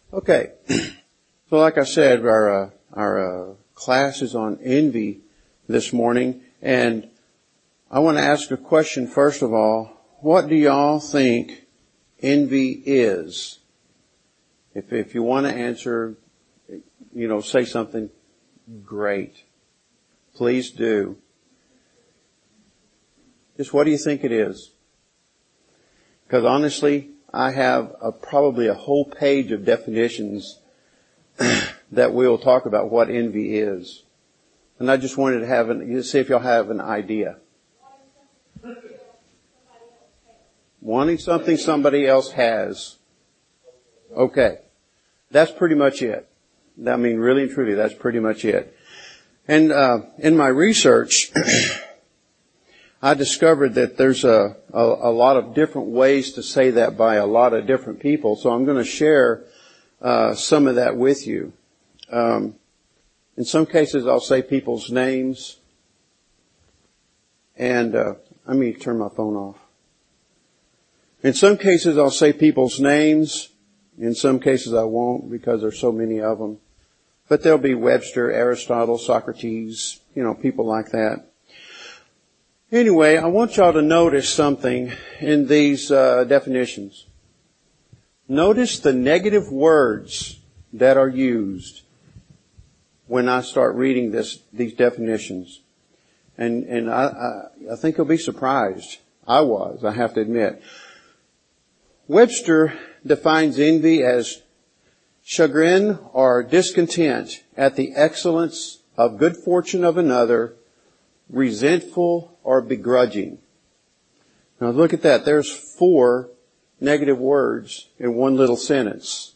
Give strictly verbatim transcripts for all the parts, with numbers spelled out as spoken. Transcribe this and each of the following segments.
Okay. So like I said, our, uh, our, uh, class is on envy this morning, and I want to ask a question first of all. What do y'all think envy is? If, if you want to answer, you know, say something, great. Please do. Just what do you think it is? Because honestly, I have a, probably a whole page of definitions that we'll talk about what envy is. And I just wanted to have an, see if y'all have an idea. Wanting something somebody else has. Okay. That's pretty much it. I mean, really and truly, that's pretty much it. And, uh, in my research, I discovered that there's a, a, a lot of different ways to say that by a lot of different people. So I'm going to share, uh, some of that with you. Um, in some cases I'll say people's names. And, uh, let me turn my phone off. In some cases I'll say people's names. In some cases I won't because there's so many of them. But there'll be Webster, Aristotle, Socrates, you know, people like that. Anyway, I want y'all to notice something in these uh, definitions. Notice the negative words that are used when I start reading this, these definitions. And, and I, I, I think you'll be surprised. I was, I have to admit. Webster defines envy as chagrin or discontent at the excellence of good fortune of another, resentful or begrudging. Now look at that. There's four negative words in one little sentence.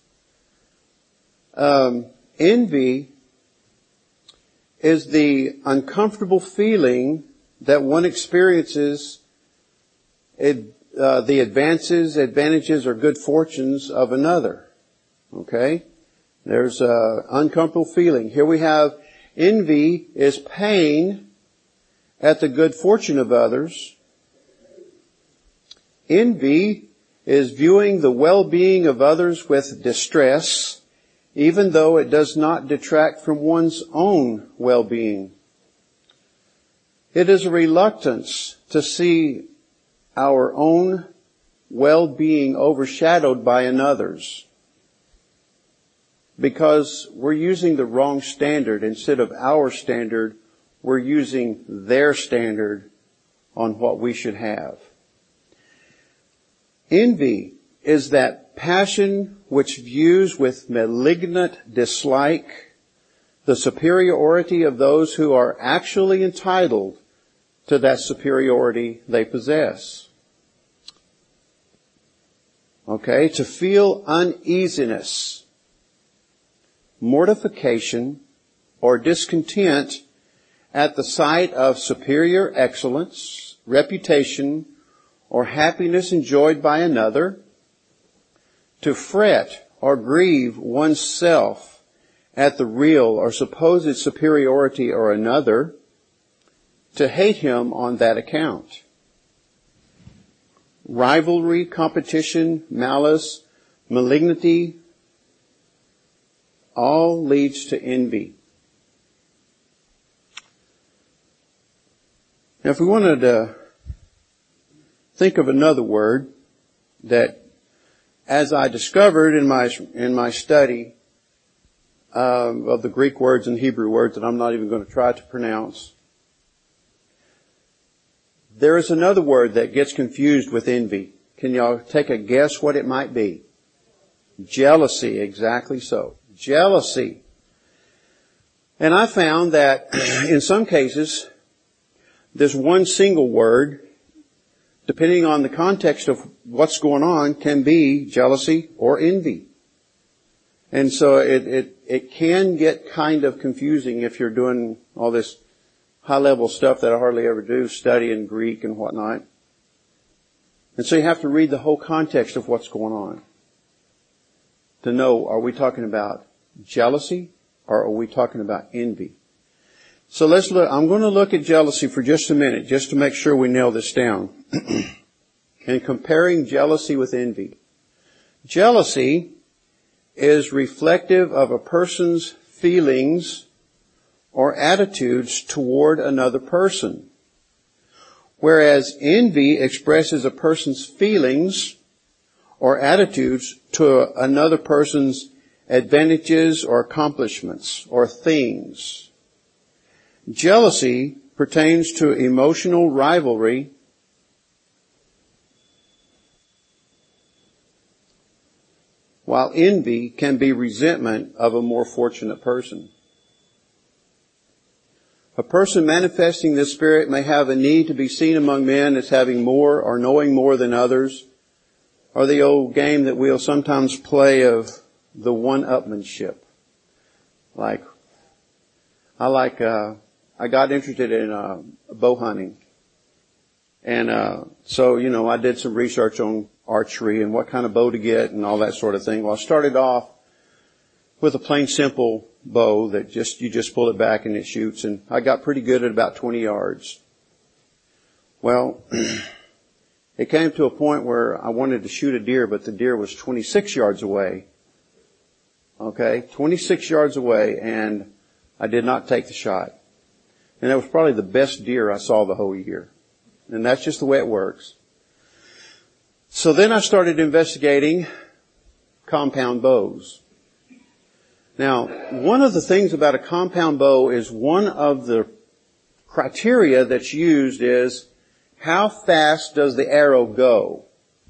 Um, envy is the uncomfortable feeling that one experiences it, uh, the advances, advantages, or good fortunes of another. Okay? There's a uncomfortable feeling. Here we have envy is pain at the good fortune of others. Envy is viewing the well-being of others with distress, even though it does not detract from one's own well-being. It is a reluctance to see our own well-being overshadowed by another's, because we're using the wrong standard. Instead of our standard, we're using their standard on what we should have. Envy is that passion which views with malignant dislike the superiority of those who are actually entitled to that superiority they possess. Okay, to feel uneasiness, mortification, or discontent at the sight of superior excellence, reputation, or happiness enjoyed by another, to fret or grieve oneself at the real or supposed superiority of another, to hate him on that account. Rivalry, competition, malice, malignity, all leads to envy. Now, if we wanted to think of another word that, as I discovered in my in my study um, of the Greek words and Hebrew words that I'm not even going to try to pronounce, there is another word that gets confused with envy. Can y'all take a guess what it might be? Jealousy, exactly so. Jealousy. And I found that in some cases, this one single word, depending on the context of what's going on, can be jealousy or envy. And so it, it, it can get kind of confusing if you're doing all this high-level stuff that I hardly ever do, studying Greek and whatnot. And so you have to read the whole context of what's going on to know, are we talking about jealousy or are we talking about envy? So let's look, I'm going to look at jealousy for just a minute, just to make sure we nail this down. And comparing jealousy with envy. Jealousy is reflective of a person's feelings or attitudes toward another person, whereas envy expresses a person's feelings or attitudes to another person's advantages or accomplishments or things. Jealousy pertains to emotional rivalry while envy can be resentment of a more fortunate person. A person manifesting this spirit may have a need to be seen among men as having more or knowing more than others, or the old game that we'll sometimes play of the one-upmanship. Like, I like, uh, I got interested in uh, bow hunting. And uh, so, you know, I did some research on archery and what kind of bow to get and all that sort of thing. Well, I started off with a plain simple bow that just, you just pull it back and it shoots, and I got pretty good at about twenty yards. Well, it came to a point where I wanted to shoot a deer, but the deer was twenty-six yards away. Okay, twenty-six yards away, and I did not take the shot. And that was probably the best deer I saw the whole year. And that's just the way it works. So then I started investigating compound bows. Now, one of the things about a compound bow is one of the criteria that's used is how fast does the arrow go?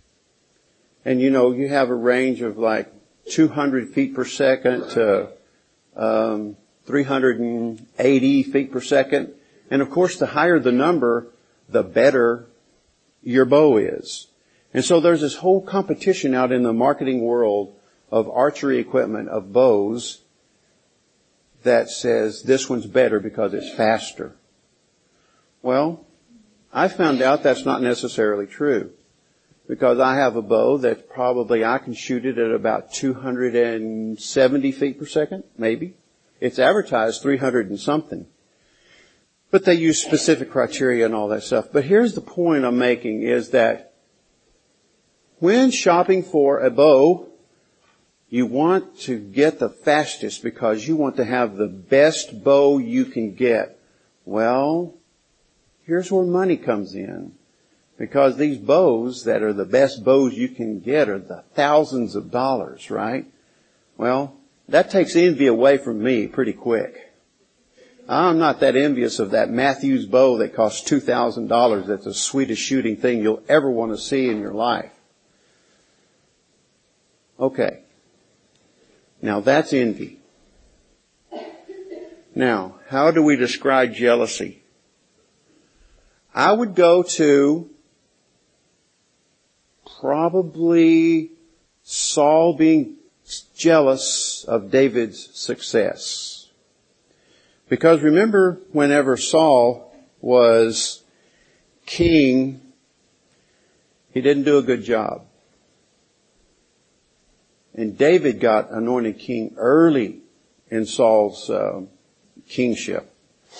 And you know, you have a range of like two hundred feet per second to um, three hundred eighty feet per second. And of course, the higher the number, the better your bow is. And so there's this whole competition out in the marketing world of archery equipment, of bows, that says this one's better because it's faster. Well, I found out that's not necessarily true, because I have a bow that probably I can shoot it at about two hundred seventy feet per second, maybe. It's advertised three hundred and something. But they use specific criteria and all that stuff. But here's the point I'm making is that when shopping for a bow, you want to get the fastest because you want to have the best bow you can get. Well, here's where money comes in. Because these bows that are the best bows you can get are the thousands of dollars, right? Well, that takes envy away from me pretty quick. I'm not that envious of that Matthews bow that costs two thousand dollars. That's the sweetest shooting thing you'll ever want to see in your life. Okay. Now that's envy. Now, how do we describe jealousy? I would go to probably Saul being jealous of David's success. Because remember, whenever Saul was king, he didn't do a good job. And David got anointed king early in Saul's uh, kingship.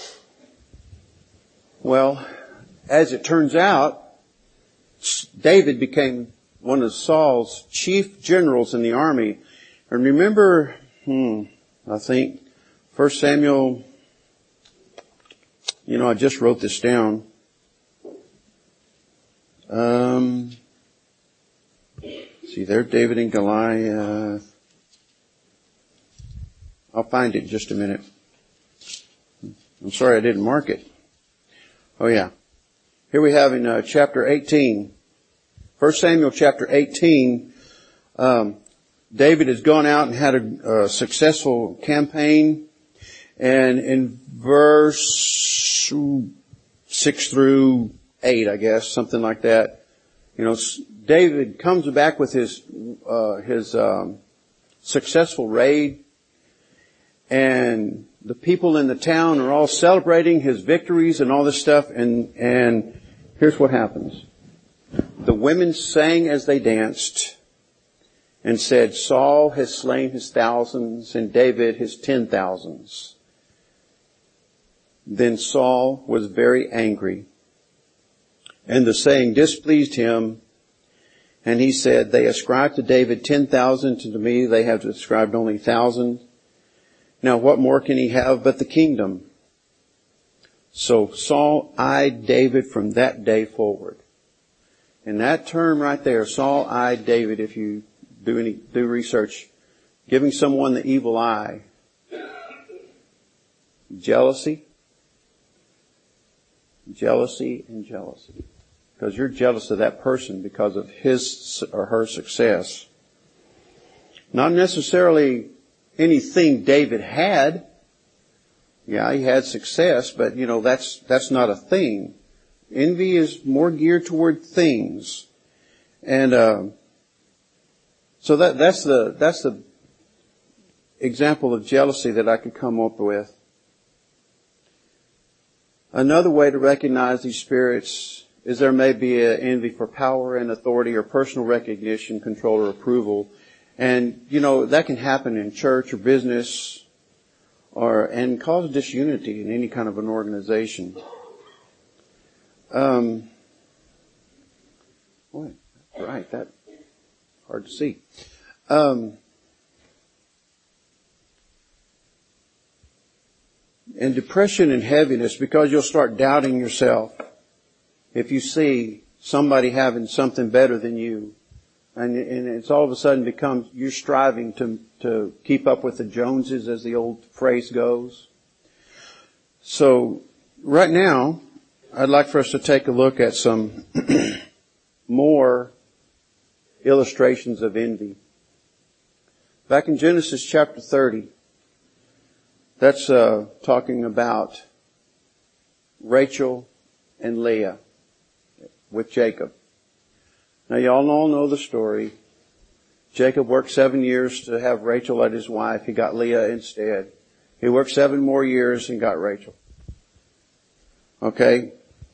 Well, as it turns out, David became one of Saul's chief generals in the army. And remember, hmm, I think, First Samuel, you know, I just wrote this down. Um, see, there's David and Goliath. I'll find it in just a minute. I'm sorry I didn't mark it. Oh yeah. Here we have in uh, chapter eighteen, First Samuel chapter eighteen, um, David has gone out and had a, a successful campaign. And in verse six through eight, I guess, something like that, you know, David comes back with his, uh, his, um, successful raid, and the people in the town are all celebrating his victories and all this stuff, and, and here's what happens. The women sang as they danced and said, Saul has slain his thousands and David his ten thousands. Then Saul was very angry, and the saying displeased him, And he said, they ascribed to David ten thousand, and to me they have ascribed only thousand. Now what more can he have but the kingdom? So Saul eyed David from that day forward. And that term right there, Saul eyed David, if you do any, do research, giving someone the evil eye. Jealousy. Jealousy and jealousy. Because you're jealous of that person because of his or her success. Not necessarily anything David had. Yeah, he had success, but you know, that's, that's not a thing. Envy is more geared toward things. And, uh, so that, that's the, that's the example of jealousy that I could come up with. Another way to recognize these spirits is there may be an envy for power and authority or personal recognition, control, or approval. And, you know, that can happen in church or business or, and cause disunity in any kind of an organization. Um, boy, right, that, hard to see. Um, and depression and heaviness, because you'll start doubting yourself if you see somebody having something better than you. And, and it's all of a sudden becomes, you're striving to, to keep up with the Joneses, as the old phrase goes. So, right now, I'd like for us to take a look at some more illustrations of envy. Back in Genesis chapter thirty, that's uh, talking about Rachel and Leah with Jacob. Now you all know, know the story. Jacob worked seven years to have Rachel as his wife. He got Leah instead. He worked seven more years and got Rachel. Okay?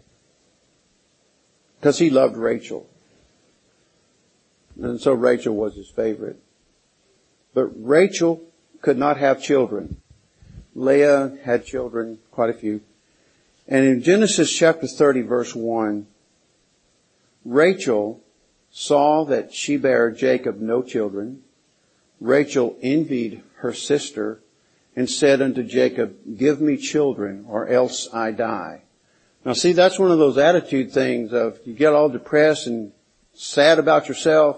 Because he loved Rachel. And so Rachel was his favorite. But Rachel could not have children. Leah had children, quite a few. And in Genesis chapter thirty, verse one, Rachel saw that she bare Jacob no children. Rachel envied her sister and said unto Jacob, give me children, or else I die. Now see, that's one of those attitude things of you get all depressed and sad about yourself.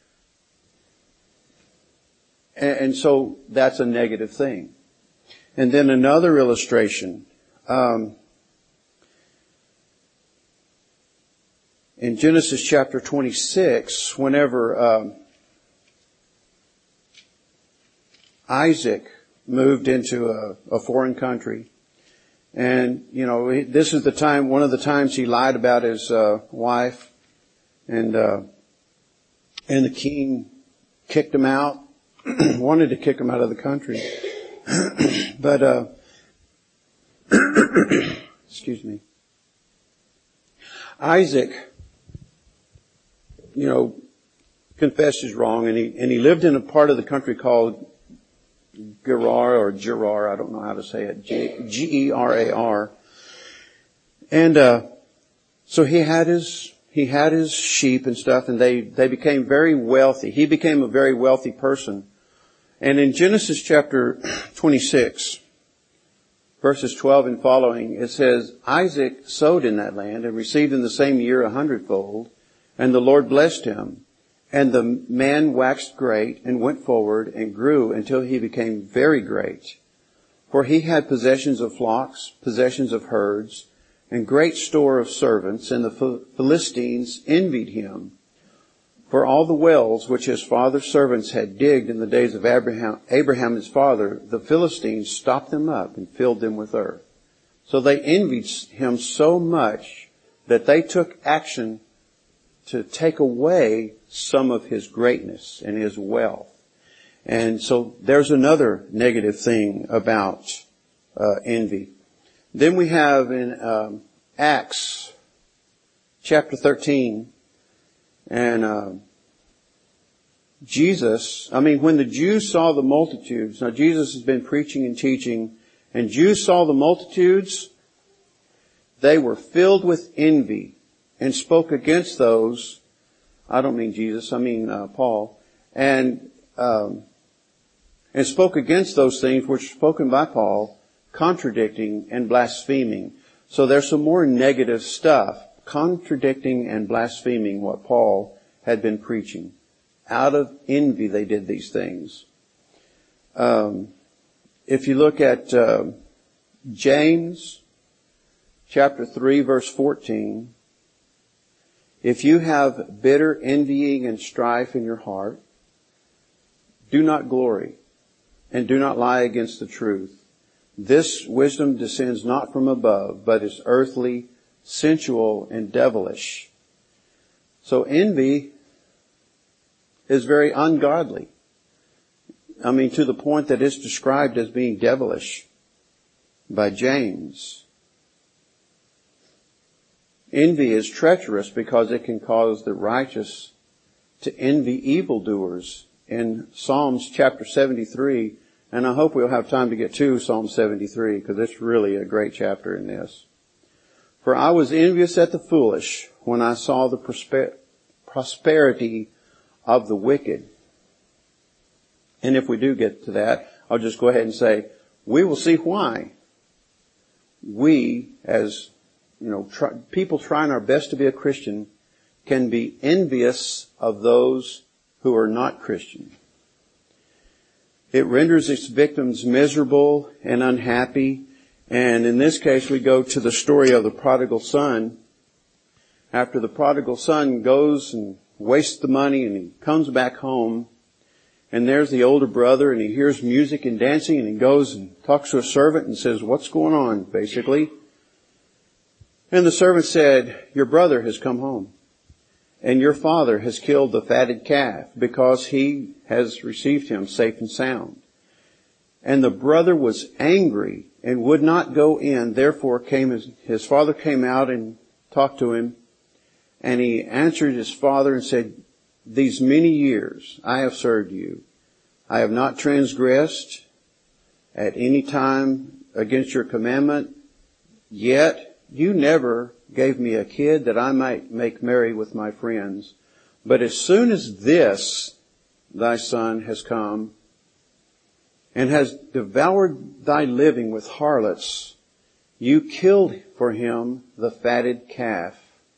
And, and so that's a negative thing. And then another illustration. Um, in Genesis chapter twenty-six, whenever um, Isaac moved into a, a foreign country, and you know this is the time, one of the times he lied about his uh, wife, and uh, and the king kicked him out, wanted to kick him out of the country. But, uh, excuse me, Isaac, you know, confessed his wrong, and he, and he lived in a part of the country called Gerar or Gerar, I don't know how to say it, G E R A R. And, uh, so he had his, he had his sheep and stuff, and they, they became very wealthy. He became a very wealthy person. And in Genesis chapter twenty-six, verses twelve and following, it says, Isaac sowed in that land and received in the same year a hundredfold, and the Lord blessed him. And the man waxed great and went forward and grew until he became very great. For he had possessions of flocks, possessions of herds, and great store of servants, and the Philistines envied him. For all the wells which his father's servants had digged in the days of Abraham, Abraham his father, the Philistines stopped them up and filled them with earth. So they envied him so much that they took action to take away some of his greatness and his wealth. And so there's another negative thing about uh, envy. Then we have in um, Acts chapter thirteen, and uh, Jesus, I mean, when the Jews saw the multitudes, now Jesus has been preaching and teaching, and Jews saw the multitudes, they were filled with envy and spoke against those I don't mean Jesus, I mean uh, Paul. And, um, and spoke against those things which were spoken by Paul, contradicting and blaspheming. So there's some more negative stuff, contradicting and blaspheming what Paul had been preaching. Out of envy they did these things. Um, if you look at uh, James chapter three verse fourteen, if you have bitter envying and strife in your heart, do not glory and do not lie against the truth. This wisdom descends not from above, but is earthly, sensual, and devilish. So envy is very ungodly. I mean, to the point that it's described as being devilish by James. Envy is treacherous because it can cause the righteous to envy evildoers. In Psalms chapter seventy-three, and I hope we'll have time to get to Psalm seventy-three because it's really a great chapter in this. For I was envious at the foolish when I saw the prosper- prosperity of the wicked. And if we do get to that, I'll just go ahead and say, we will see why we, as you know, try, people trying our best to be a Christian, can be envious of those who are not Christian. It renders its victims miserable and unhappy. And in this case, we go to the story of the prodigal son. After the prodigal son goes and wastes the money and he comes back home, and there's the older brother and he hears music and dancing and he goes and talks to a servant and says, what's going on, basically? And the servant said, your brother has come home and your father has killed the fatted calf because he has received him safe and sound. And the brother was angry and would not go in. Therefore came his, his father came out and talked to him. And he answered his father and said, these many years I have served you. I have not transgressed at any time against your commandment. Yet you never gave me a kid that I might make merry with my friends. But as soon as this, thy son, has come and has devoured thy living with harlots, you killed for him the fatted calf.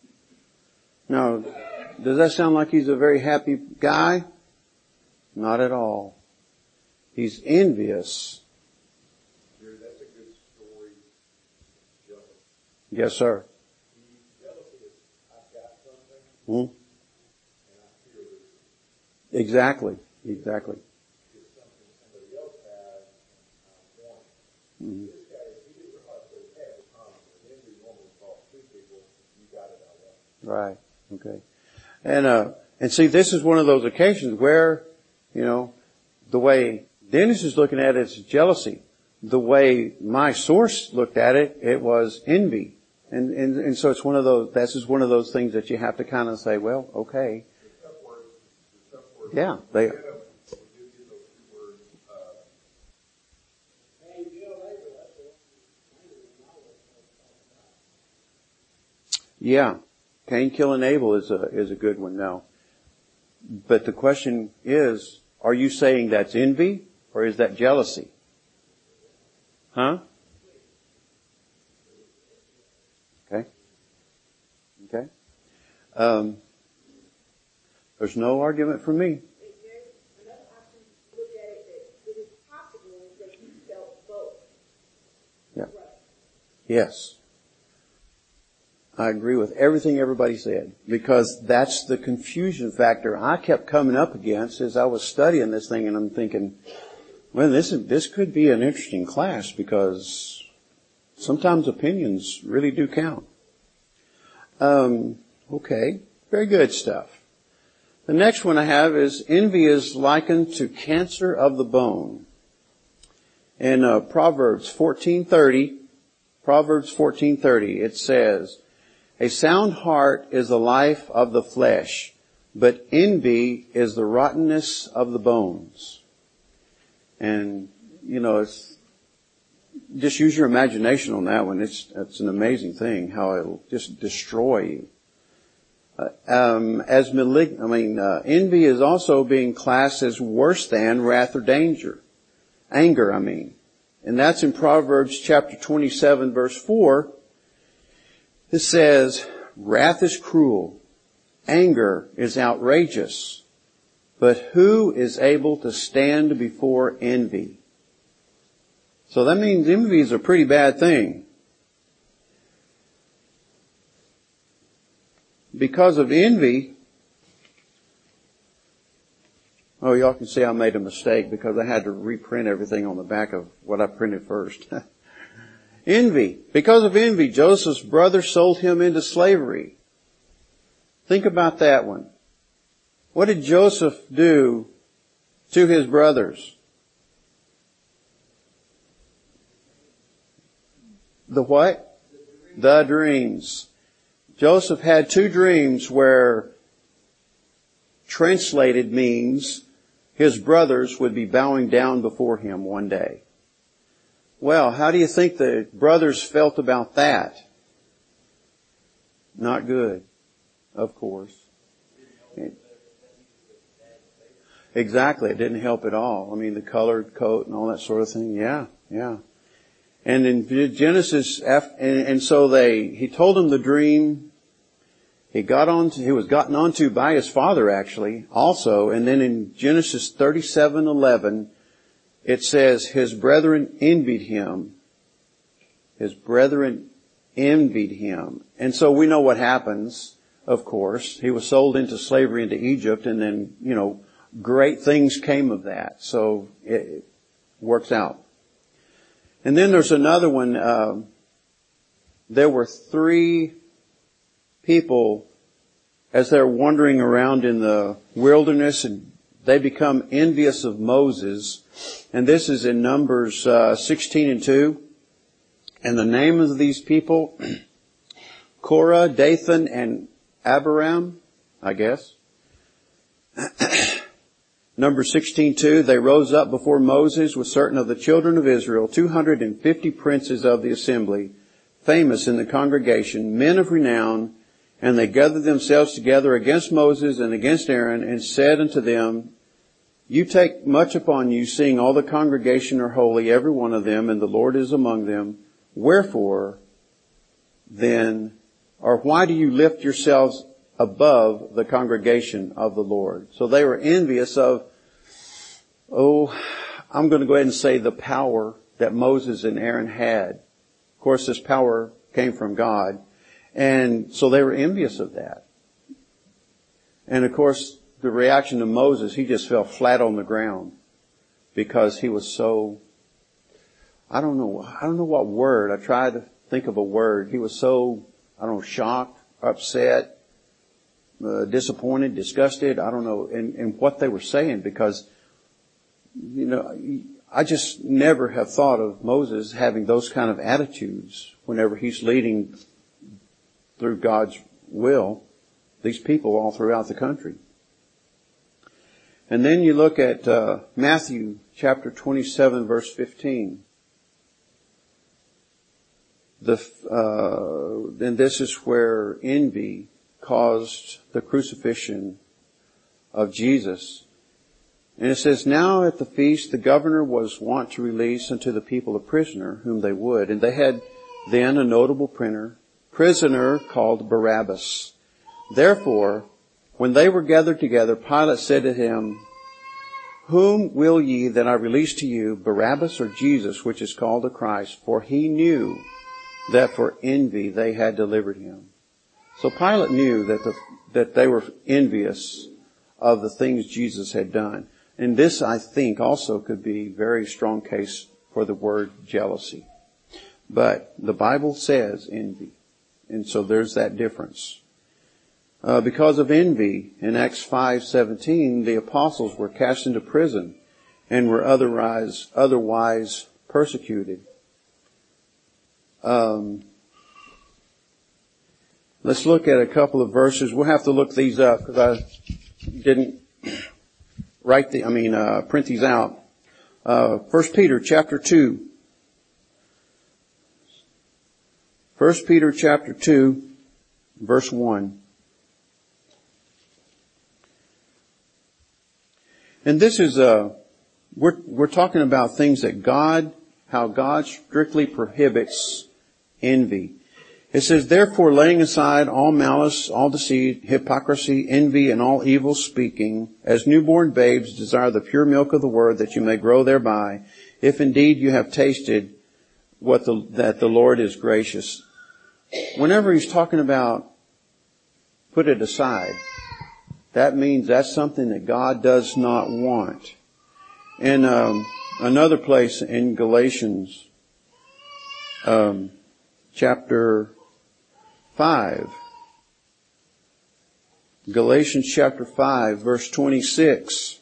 Now, does that sound like he's a very happy guy? Not at all. He's envious. Jerry, that's a good story. Jealous. Yes, sir. Jealousy is, I've got something, Hmm? and I fear this. Exactly. Exactly. It's something somebody else has, and I want it. Mm-hmm. This guy, if he didn't realize what he had was common, and then we normally call two people, you got it, I want it. Right. Okay. And, uh, and see, this is one of those occasions where, you know, the way Dennis is looking at it is jealousy. The way my source looked at it, it was envy. And, and, and so it's one of those, that's just one of those things that you have to kind of say, well, okay. The tough words, the tough words. Yeah, they, Instead of, we do get those two words, uh, hey, you know, later, that's what yeah. Cain killing Abel is a, is a good one now. But the question is, are you saying that's envy or is that jealousy? Huh? Okay. Okay. Um, there's no argument from me. Another option to look at it that it is possible that he felt both. Yeah. Right. Yes. I agree with everything everybody said because that's the confusion factor I kept coming up against as I was studying this thing, and I'm thinking, well, this is, this could be an interesting class because sometimes opinions really do count. Um, okay, very good stuff. The next one I have is envy is likened to cancer of the bone. In uh, Proverbs fourteen thirty, Proverbs fourteen thirty, it says, a sound heart is the life of the flesh, but envy is the rottenness of the bones. And, you know, it's, just use your imagination on that one. It's, it's an amazing thing how it'll just destroy you. uh, um, as malig- I mean, uh, envy is also being classed as worse than wrath or danger. Anger, I mean. And that's in Proverbs chapter twenty-seven, verse four. It says, wrath is cruel. Anger is outrageous. But who is able to stand before envy? So that means envy is a pretty bad thing. Because of envy, oh, y'all can see I made a mistake because I had to reprint everything on the back of what I printed first. Envy. Because of envy, Joseph's brother sold him into slavery. Think about that one. What did Joseph do to his brothers? The what? The dreams. Joseph had two dreams where translated means his brothers would be bowing down before him one day. Well, how do you think the brothers felt about that? Not good, of course. Exactly. It didn't help at all. I mean, the colored coat and all that sort of thing. Yeah, yeah. And in Genesis, and, and so they, he told them the dream. He got on to, he was gotten onto by his father actually also. And then in Genesis thirty-seven eleven, it says his brethren envied him. His brethren envied him. And so we know what happens, of course. He was sold into slavery into Egypt, and then, you know, great things came of that. So it, it works out. And then there's another one. Uh, there were three people as they're wandering around in the wilderness, and they become envious of Moses. And this is in Numbers uh, sixteen and two. And the name of these people, Korah, Dathan, and Abiram, I guess. Number sixteen two, they rose up before Moses with certain of the children of Israel, two hundred fifty princes of the assembly, famous in the congregation, men of renown, and they gathered themselves together against Moses and against Aaron, and said unto them, you take much upon you, seeing all the congregation are holy, every one of them, and the Lord is among them. Wherefore, then, or why do you lift yourselves above the congregation of the Lord? So they were envious of, oh, I'm going to go ahead and say the power that Moses and Aaron had. Of course, this power came from God. And so they were envious of that. And of course, the reaction to Moses, he just fell flat on the ground because he was so, I don't know, I don't know what word. I tried to think of a word. He was so, I don't know, shocked, upset, uh, disappointed, disgusted. I don't know, in, in what they were saying, because, you know, I just never have thought of Moses having those kind of attitudes whenever he's leading through God's will these people all throughout the country. And then you look at uh, Matthew chapter twenty-seven, verse fifteen. The uh, and this is where envy caused the crucifixion of Jesus. And it says, now at the feast the governor was wont to release unto the people a prisoner whom they would. And they had then a notable prisoner, prisoner called Barabbas. Therefore, when they were gathered together, Pilate said to him, whom will ye that I release to you, Barabbas or Jesus, which is called the Christ? For he knew that for envy they had delivered him. So Pilate knew that the, that they were envious of the things Jesus had done. And this, I think, also could be a very strong case for the word jealousy. But the Bible says envy. And so there's that difference. Uh, because of envy, in Acts five seventeen, the apostles were cast into prison and were otherwise, otherwise persecuted. Um, let's look at a couple of verses. We'll have to look these up because I didn't write the, I mean, uh, print these out. Uh, First Peter chapter two. First Peter chapter two, verse one. And this is, uh, we're, we're talking about things that God, how God strictly prohibits envy. It says, therefore, laying aside all malice, all deceit, hypocrisy, envy, and all evil speaking, as newborn babes desire the pure milk of the word, that you may grow thereby, if indeed you have tasted what the, that the Lord is gracious. Whenever he's talking about put it aside, that means that's something that God does not want. In um, another place in Galatians, um, chapter five, Galatians chapter five, verse twenty-six.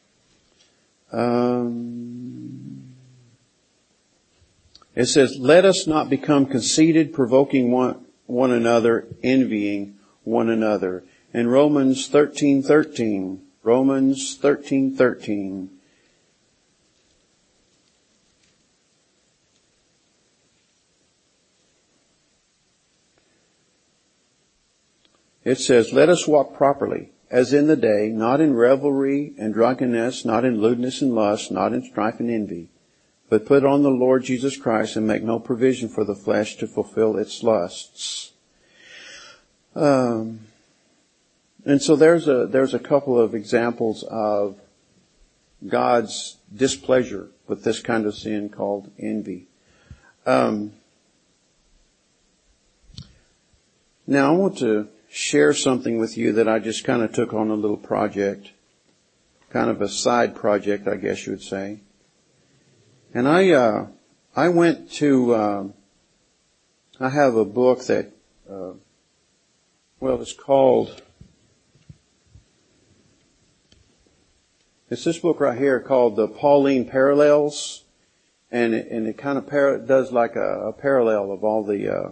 Um, it says, let us not become conceited, provoking one, one another, envying one another. In Romans thirteen thirteen, Romans thirteen thirteen. It says, let us walk properly, as in the day, not in revelry and drunkenness, not in lewdness and lust, not in strife and envy, but put on the Lord Jesus Christ and make no provision for the flesh to fulfill its lusts. Um, and so there's a, there's a couple of examples of God's displeasure with this kind of sin called envy. Um, now I want to share something with you that I just kind of took on a little project, kind of a side project, I guess you would say. And I, uh, I went to, uh, I have a book that, uh, well, it's called, it's this book right here called The Pauline Parallels, and it, and it kind of par- does like a, a parallel of all the, uh,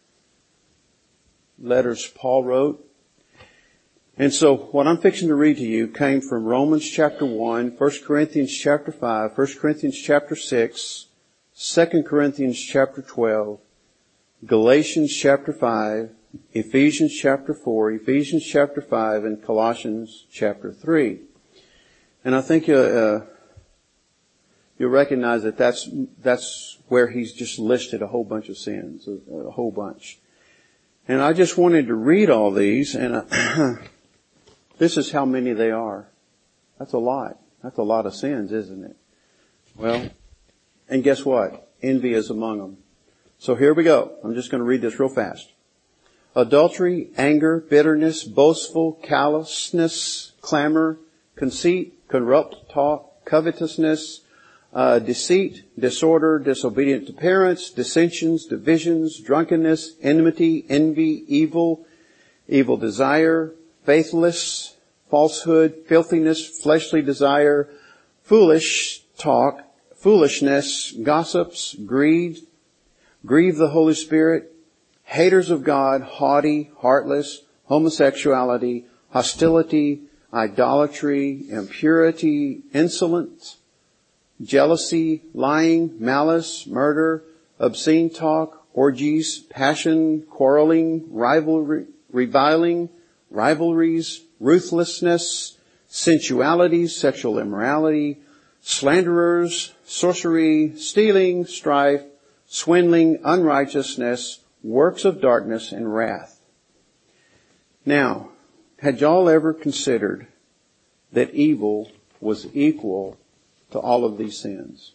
letters Paul wrote. And so what I'm fixing to read to you came from Romans chapter one, First Corinthians chapter five, First Corinthians chapter six, Second Corinthians chapter twelve, Galatians chapter five, Ephesians chapter four, Ephesians chapter five, and Colossians chapter three. And I think uh, uh, you'll recognize that that's, that's where he's just listed a whole bunch of sins, a, a whole bunch. And I just wanted to read all these, and uh, this is how many they are. That's a lot. That's a lot of sins, isn't it? Well, and guess what? Envy is among them. So here we go. I'm just going to read this real fast. Adultery, anger, bitterness, boastful, callousness, clamor, conceit, corrupt talk, covetousness, Uh, deceit, disorder, disobedient to parents, dissensions, divisions, drunkenness, enmity, envy, evil, evil desire, faithless, falsehood, filthiness, fleshly desire, foolish talk, foolishness, gossips, greed, grieve the Holy Spirit, haters of God, haughty, heartless, homosexuality, hostility, idolatry, impurity, insolence, jealousy, lying, malice, murder, obscene talk, orgies, passion, quarreling, rivalry, reviling, rivalries, ruthlessness, sensuality, sexual immorality, slanderers, sorcery, stealing, strife, swindling, unrighteousness, works of darkness, and wrath. Now, had y'all ever considered that evil was equal to all of these sins?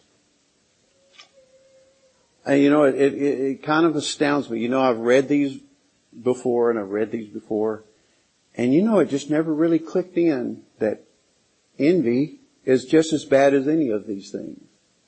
And you know, it, it, it kind of astounds me. You know, I've read these before and I've read these before. And you know, it just never really clicked in that envy is just as bad as any of these things.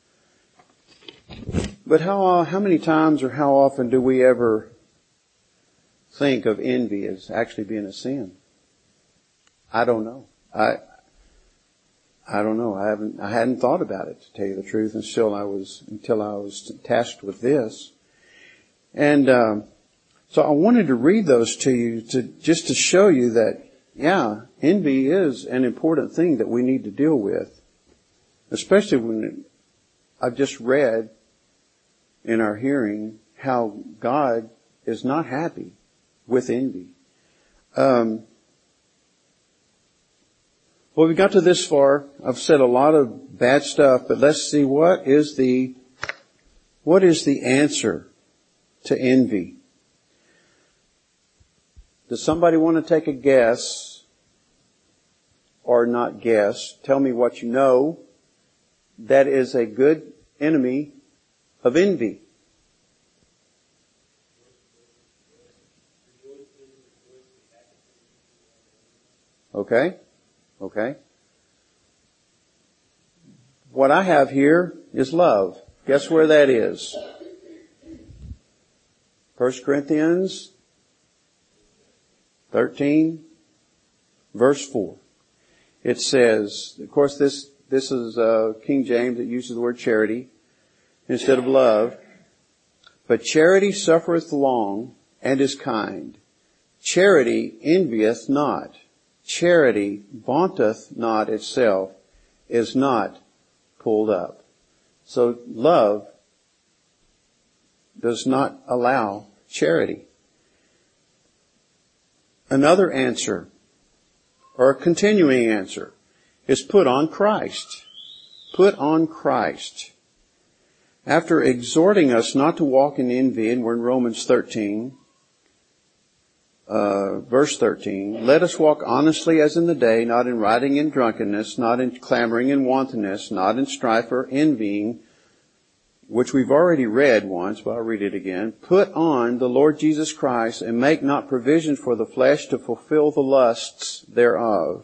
But how, how many times or how often do we ever think of envy as actually being a sin? I don't know. I, I don't know. I haven't, I hadn't thought about it, to tell you the truth, until I was, until I was tasked with this. And, um, so I wanted to read those to you to, just to show you that, yeah, envy is an important thing that we need to deal with. Especially when I've just read in our hearing how God is not happy with envy. Um, Well, we got to this far. I've said a lot of bad stuff, but let's see what is the, what is the answer to envy? Does somebody want to take a guess or not guess? Tell me what you know that is a good enemy of envy. Okay? Okay? What I have here is love. Guess where that is? First Corinthians thirteen, verse four. It says, of course this, this is uh, King James that uses the word charity instead of love. But charity suffereth long and is kind. Charity envieth not. Charity vaunteth not itself, is not pulled up. So love does not allow charity. Another answer, or a continuing answer, is put on Christ. Put on Christ. After exhorting us not to walk in envy, and we're in Romans thirteen, Uh, verse thirteen, let us walk honestly as in the day, not in rioting and drunkenness, not in clamoring and wantonness, not in strife or envying, which we've already read once, but I'll read it again. Put on the Lord Jesus Christ and make not provision for the flesh to fulfill the lusts thereof.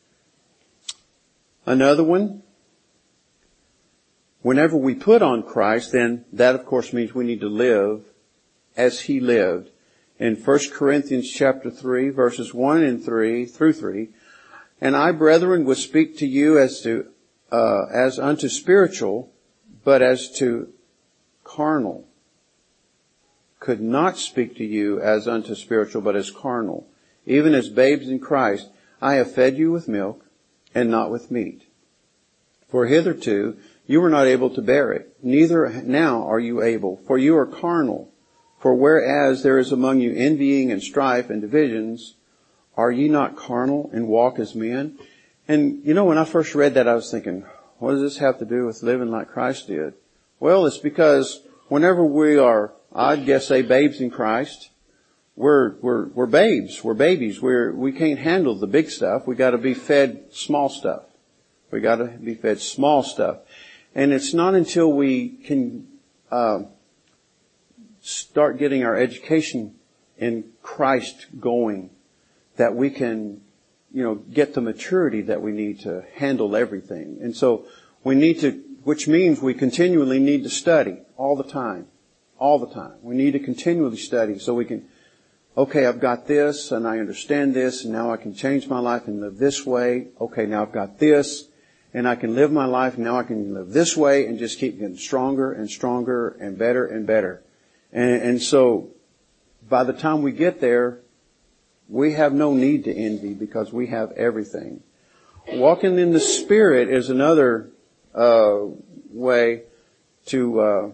Another one, whenever we put on Christ, then that of course means we need to live as He lived. In First Corinthians chapter three, verses one and three through three, and I, brethren, would speak to you as to uh, as unto spiritual, but as to carnal. Could not speak to you as unto spiritual, but as carnal, even as babes in Christ. I have fed you with milk, and not with meat. For hitherto you were not able to bear it, neither now are you able, for you are carnal. For whereas there is among you envying and strife and divisions, are ye not carnal and walk as men? And you know, when I first read that, I was thinking, what does this have to do with living like Christ did? Well, it's because whenever we are, I'd guess say babes in Christ, we're, we're, we're babes, we're babies, we're, we can't handle the big stuff. We gotta be fed small stuff. We gotta be fed small stuff. And it's not until we can, uh, start getting our education in Christ going that we can, you know, get the maturity that we need to handle everything. And so we need to, which means we continually need to study all the time, all the time. We need to continually study so we can, okay, I've got this and I understand this and now I can change my life and live this way. Okay, now I've got this and I can live my life and now I can live this way and just keep getting stronger and stronger and better and better. And, and so, by the time we get there, we have no need to envy because we have everything. Walking in the Spirit is another uh, way to uh,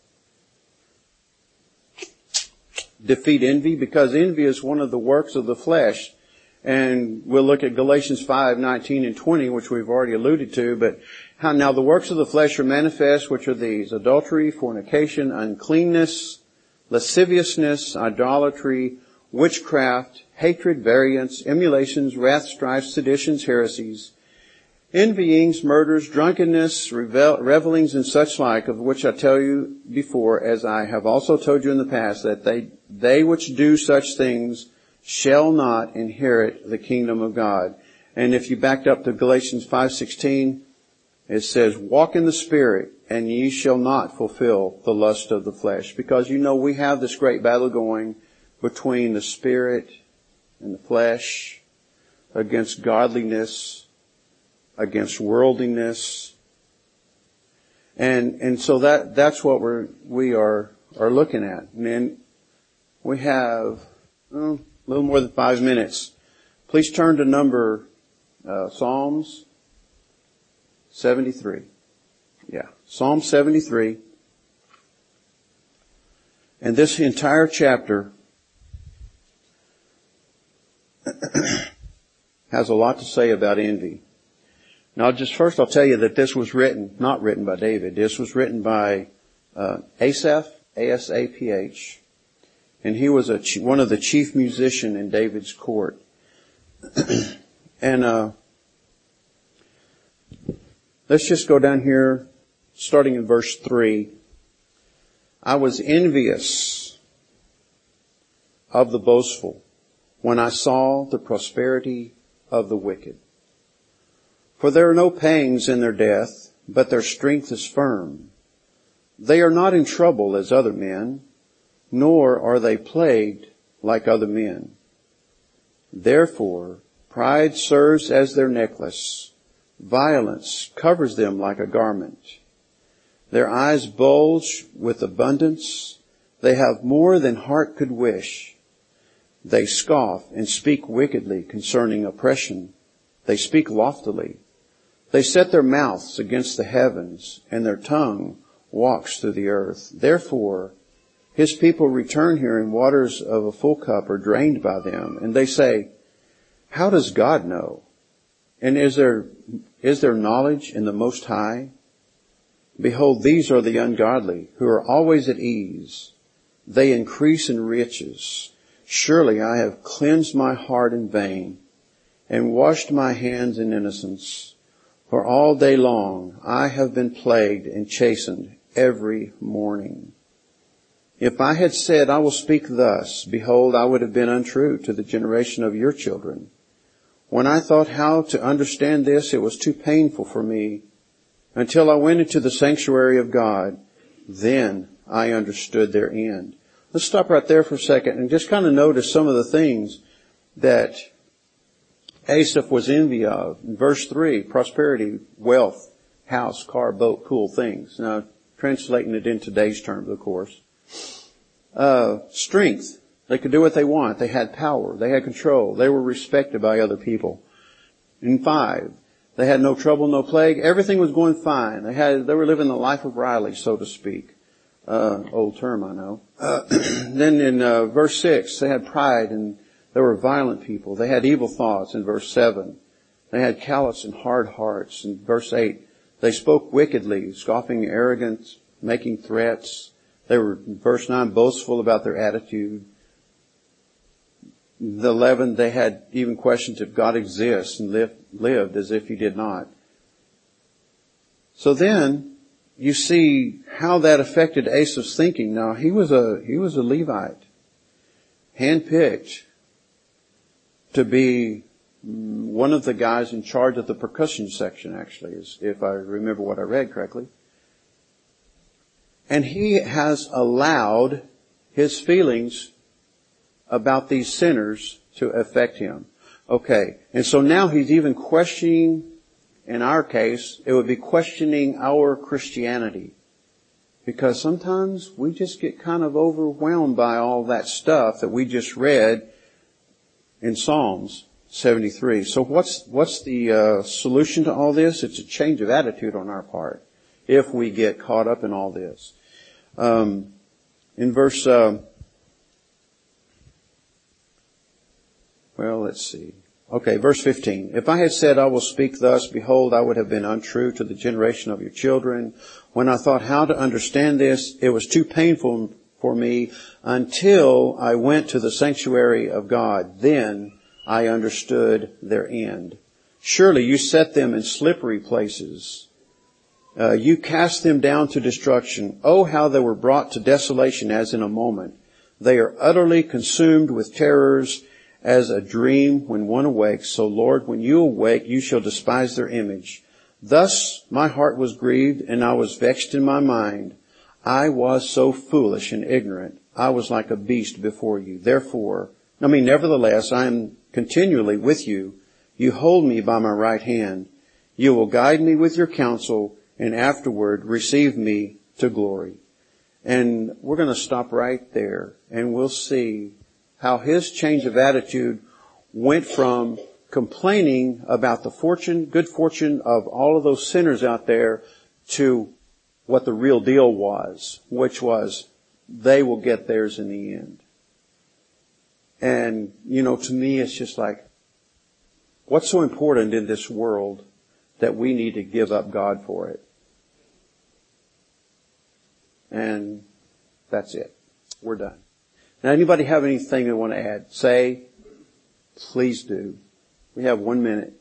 defeat envy, because envy is one of the works of the flesh. And we'll look at Galatians five, nineteen and twenty, which we've already alluded to. But how now the works of the flesh are manifest, which are these: adultery, fornication, uncleanness, lasciviousness, idolatry, witchcraft, hatred, variance, emulations, wrath, strife, seditions, heresies, envyings, murders, drunkenness, revel- revelings, and such like, of which I tell you before, as I have also told you in the past, that they, they which do such things shall not inherit the kingdom of God. And if you backed up to Galatians five sixteen, it says, walk in the Spirit, and ye shall not fulfill the lust of the flesh. Because you know we have this great battle going between the Spirit and the flesh, against godliness, against worldliness. And, and so that, that's what we're, we are, are looking at. And then we have oh, a little more than five minutes. Please turn to number, uh, Psalms seventy-three. Yeah. Psalm seventy-three. And this entire chapter has a lot to say about envy. Now, just first I'll tell you that this was written, not written by David. This was written by uh, Asaph, A S A P H. And he was a one of the chief musicians in David's court. and uh, let's just go down here, starting in verse three. I was envious of the boastful when I saw the prosperity of the wicked. For there are no pangs in their death, but their strength is firm. They are not in trouble as other men, nor are they plagued like other men. Therefore, pride serves as their necklace. Violence covers them like a garment. Their eyes bulge with abundance. They have more than heart could wish. They scoff and speak wickedly concerning oppression. They speak loftily. They set their mouths against the heavens, and their tongue walks through the earth. Therefore, his people return here, and waters of a full cup are drained by them. And they say, how does God know? And is there, is there knowledge in the Most High? Behold, these are the ungodly, who are always at ease. They increase in riches. Surely I have cleansed my heart in vain, and washed my hands in innocence. For all day long I have been plagued and chastened every morning. If I had said, I will speak thus, behold, I would have been untrue to the generation of your children. When I thought how to understand this, it was too painful for me. Until I went into the sanctuary of God, then I understood their end. Let's stop right there for a second and just kind of notice some of the things that Asaph was envy of. In verse three, prosperity, wealth, house, car, boat, cool things. Now, translating it in today's terms, of course. Uh, strength. They could do what they want. They had power. They had control. They were respected by other people. In five, they had no trouble, no plague. Everything was going fine. They had, they were living the life of Riley, so to speak. Uh, old term, I know. Uh, then in uh, verse six, they had pride and they were violent people. They had evil thoughts in verse seven. They had callous and hard hearts in verse eight. They spoke wickedly, scoffing, arrogant, making threats. They were, in verse nine, boastful about their attitude. The eleven, they had even questions if God exists and lived, lived as if he did not. So then you see how that affected Asaph's thinking. Now he was a, he was a Levite, handpicked to be one of the guys in charge of the percussion section, actually, if I remember what I read correctly. And he has allowed his feelings about these sinners to affect him. Okay. And so now he's even questioning, in our case, it would be questioning our Christianity. Because sometimes we just get kind of overwhelmed by all that stuff that we just read in Psalms seventy-three. So what's, what's the uh, solution to all this? It's a change of attitude on our part if we get caught up in all this. Um, in verse, uh, well, let's see. Okay, verse fifteen. If I had said, I will speak thus, behold, I would have been untrue to the generation of your children. When I thought how to understand this, it was too painful for me until I went to the sanctuary of God. Then I understood their end. Surely you set them in slippery places. Uh, you cast them down to destruction. Oh, how they were brought to desolation as in a moment. They are utterly consumed with terrors as a dream when one awakes. So Lord, when you awake, you shall despise their image. Thus my heart was grieved and I was vexed in my mind. I was so foolish and ignorant. I was like a beast before you. Therefore, I mean, nevertheless, I am continually with you. You hold me by my right hand. You will guide me with your counsel, and afterward receive me to glory. And we're going to stop right there, and we'll see how his change of attitude went from complaining about the fortune, good fortune of all of those sinners out there to what the real deal was, which was they will get theirs in the end. And, you know, to me, it's just like, what's so important in this world that we need to give up God for it. And that's it. We're done. Now, anybody have anything they want to add? Say, please do. We have one minute.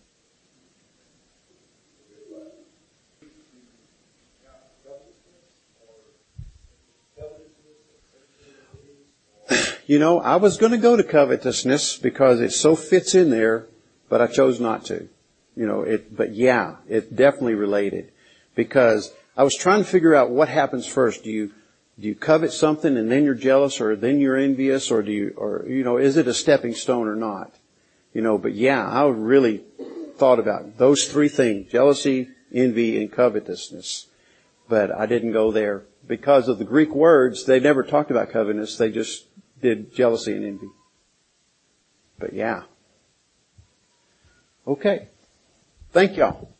You know, I was going to go to covetousness because it so fits in there, but I chose not to. You know, it, but yeah, it's definitely related because I was trying to figure out what happens first. Do you, do you covet something and then you're jealous or then you're envious or do you, or, you know, is it a stepping stone or not? You know, but yeah, I really thought about those three things, jealousy, envy, and covetousness. But I didn't go there because of the Greek words. They never talked about covetousness. They just did jealousy and envy. But yeah. Okay. Thank y'all.